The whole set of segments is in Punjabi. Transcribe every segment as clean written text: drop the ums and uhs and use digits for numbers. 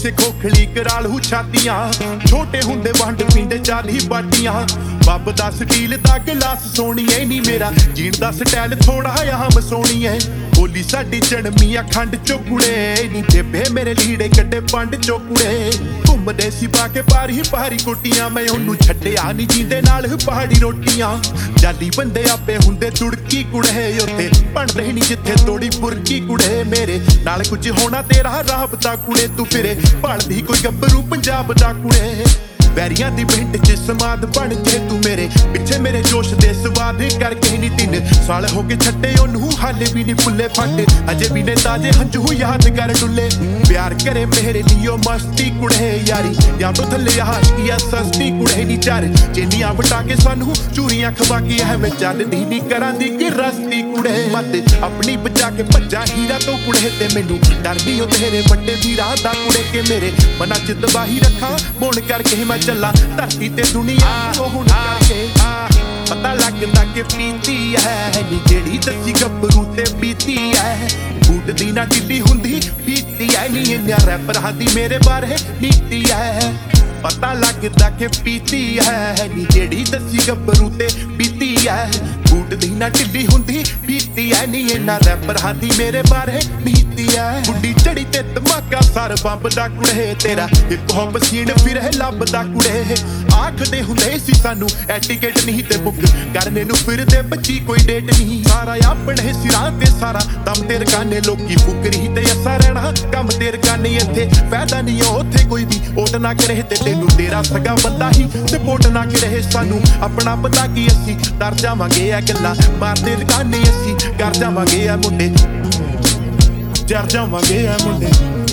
ਕਿਸੇ ਖੋਖਲੀ ਕਰਾਲੂ ਛਾਤੀਆਂ ਛੋਟੇ ਹੁੰਦੇ ਵੰਡ ਪੀਂਦੇ ਚਾਲੀ ਬਾਟੀਆਂ ਬੱਬ ਦਾ ਸਟੀਲ ਦਾ ਗਲਾਸ ਸੋਹਣੀਏ ਨੀ ਮੇਰਾ ਜੀਣ ਦਾ ਸਟਾਈਲ ਥੋੜਾ ਆਮ ਸੋਹਣੀਏ ਬੋਲੀ ਸਾਡੀ ਜਨਮੀ ਅਖੰਡ ਚੋਂ ਕੁੜੇ ਨੀ ਬੇਬੇ ਮੇਰੇ ਲੀੜੇ ਕੱਢੇ ਪੰਡ ਚੋਂ ਕੁੜੇ ਘੁੰਮਦੇ ਸੀ ਪਾ ਕੇ ਭਾਰੀ ਕੋਟੀਆਂ ਮੈਂ ਉਹਨੂੰ ਛੱਡਿਆ ਨੀ ਜੀਂਦੇ ਨਾਲ ਪਹਾੜੀ ਰੋਟੀਆਂ ਜਾਲੀ ਬੰਦੇ ਆਪੇ ਹੁੰਦੇ ਤੁੜਕੀ ਕੁੜੇ ਉੱਤੇ ਬਣਦੇ ਨੀ ਜਿੱਥੇ ਤੋੜੀ ਬੁਰਕੀ ਕੁੜੇ ਮੇਰੇ ਨਾਲ ਕੁਝ ਹੋਣਾ ਤੇਰਾ ਰਾਬਤਾ ਕੁੜੇ ਤੂੰ ਫਿਰੇ ਭਾਲਦੀ ਕੋਈ ਗੱਭਰੂ ਪੰਜਾਬ ਦਾ ਕੁੜੇ ਵੈਰੀਆਂ ਦੀ ਪਿੰਡ 'ਚ ਸਮਾਦ ਬਣ ਕੇ ਤੂੰ ਮੇਰੇ ਪਿੱਛੇ ਮੇਰੇ ਜੋਸ਼ ਦੇ ਸਵਾਦ ਕਰਕੇ ਨੀ 3 ਸਾਲ ਹੋ ਕੇ ਛੱਡੇ ਉਹਨੂੰ ਹਾਲੇ ਵੀ ਨੀ ਭੁੱਲੇ ਫੱਟ ਅਜੇ ਵੀ ਨੇ ਤਾਜੇ ਹੰਝੂ ਯਾਦ ਕਰ ਡੁੱਲੇ ਪਿਆਰ ਕਰੇ ਮੇਰੇ ਲਈ ਉਹ ਮਸਤੀ ਕੁੜੇ ਯਾਰੀ ਜਾਂ ਤੋਂ ਥੱਲੇ ਆਸ਼ਕੀਆ ਸਸਤੀ ਕੁੜੇ ਨੀ ਚਾਰ ਚੇਨੀਆਂ ਵਟਾ ਕੇ ਸਾਨੂੰ ਚੂਰੀਆਂ ਖਵਾ ਕੇ ਐਵੇਂ ਚੱਲਦੀ ਨੀ ਕਰਾਂ ਦੀ ਕਿ ਰਸਤੀ ਕੁੜੇ ਮਤ ਆਪਣੀ ਬਚਾ ਕੇ ਭੱਜਾ ਹੀਰਾ ਤੋਂ ਕੁੜੇ ਤੇ ਮੈਨੂੰ ਡਰਦੀ ਉਹ ਤੇਰੇ ਵੱਡੇ ਦੀ ਰਾਹ ਦਾ ਕੁੜੇ ਕੇ ਮੇਰੇ ਮਨਾਂ 'ਚ ਤਬਾਹੀ ਰੱਖਾਂ ਮੋਣ ਕਰਕੇ ਮੈਂ ਚੱਲਾਂ ਧਰਤੀ ਤੇ ਦੁਨੀਆ ਉਹ ਹੁਣ ਕਰਕੇ ਪਤਾ ਲੱਗਦਾ ਕਿ ਪੀਤੀ ਹੈ ਨੀ ਜਿਹੜੀ ਦੱਸੀ ਗੱਭਰੂ ਤੇ ਬੀਤੀ ਹੈ ਬੂਟ ਦੀ ਨਾ ਢਿੱਲੀ ਹੁੰਦੀ ਪੀਤੀ ਐ ਨੀ ਇੰਨਾ ਰੈਪਰਾਂ ਦੀ ਮੇਰੇ ਬਾਰੇ ਨੀਤੀ ਹੈ ਪਤਾ ਲੱਗਦਾ ਕਿ ਪੀਤੀ ਹੈ ਨੀ ਜਿਹੜੀ ਦੱਸੀ ਗੱਭਰੂ ਤੇ ਬੀਤੀ ਹੈ ਬੂਟ ਦੀ ਨਾ ਢਿੱਲੀ ਹੁੰਦੀ ਪੀਤੀ ਐ ਨੀ ਇੰਨਾ ਰੈਪਰਾਂ ਦੀ ਮੇਰੇ ਬਾਰੇ ਨੀਤੀ ਹੈ ਗੁੱਡੀ ਚੜੀ ਤੇ ਧਮਾਕਾ ਸਰ ਬੰਬ ਦਾ ਕੁੜੇ ਤੇਰਾ ਹਿਪ ਹੌਪ ਸੀਨ ਫਿਰ ਲੱਭਦਾ ਕੁੜੇ ਆਖਦੇ ਹੁੰਦੇ ਸੀ ਸਾਨੂੰ ਐਟੀਕੇਟ ਨਹੀਂ ਤੇ ਬੁੱਕ ਕਰਨੇ ਨੂੰ ਫਿਰਦੇ ਬੱਚੀ ਕੋਈ ਡੇਟ ਨਹੀਂ ਸਾਰਾ ਆਪਣੇ ਸਿਰਾਂ ਤੇ ਸਾਰਾ ਦਮ ਤੇਰੇ ਕਾਨੇ ਲੋਕੀ ਫੁਕਰੀ ਤੇ ਅਸਾ ਰਹਿਣਾ ਕੰਮ ਤੇਰੇ ਕਾਨੇ ਇੱਥੇ ਫਾਇਦਾ ਨਹੀਂ ਉੱਥੇ ਕੋਈ ਵੀ ਓਟ ਨਾ ਕਰੇ ਤੇ ਤੈਨੂੰ ਤੇਰਾ ਸਗਾ ਬੰਦਾ ਹੀ ਸਪੋਰਟ ਨਾ ਕਰੇ ਸਾਨੂੰ ਆਪਣਾ ਪਤਾ ਕੀ ਅਸੀਂ ਡਰ ਜਾਵਾਂਗੇ ਆ ਗੱਲਾਂ ਮਾਰਦੇ ਦੁਕਾਨੇ ਅਸੀਂ ਕਰ ਜਾਵਾਂਗੇ ਆ ਮੁੰਡੇ ਜਰ ਜਾਵਾਂਗੇ ਆ ਮੁੰਡੇ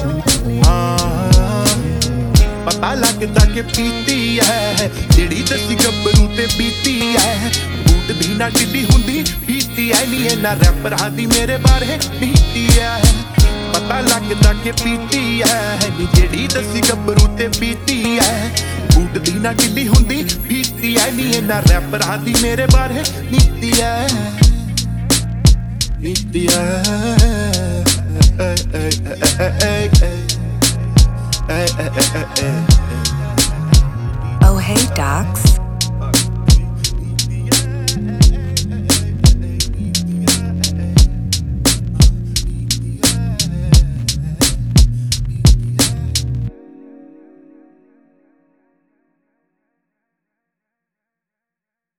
ਪਤਾ ਲੱਗਦਾ ਕਿ ਪੀਤੀ ਹੈ ਜਿਹੜੀ ਦੱਸੀ ਗੱਭਰੂ ਤੇ ਬੀਤੀ ਹੈ ਬੂਟ ਦੀ ਨਾ ਢਿੱਲੀ ਹੁੰਦੀ ਪੀਤੀ ਐ ਨੀ ਇਹਨਾਂ ਰੈਪਰਾਂ ਦੀ ਮੇਰੇ ਬਾਰੇ ਨੀਤੀ ਹੈ ਪਤਾ ਲੱਗਦਾ ਕਿ ਪੀਤੀ ਹੈ ਨੀ ਜਿਹੜੀ ਦੱਸੀ ਗੱਭਰੂ ਤੇ ਬੀਤੀ ਹੈ ਬੂਟ ਦੀ ਨਾ ਢਿੱਲੀ ਹੁੰਦੀ ਪੀਤੀ ਐ ਨੀ ਇਹਨਾਂ ਰੈਪਰਾਂ ਦੀ ਮੇਰੇ ਬਾਰੇ ਨੀਤੀ ਹੈ ਨੀਤੀ ਹੈ Oh hey docs.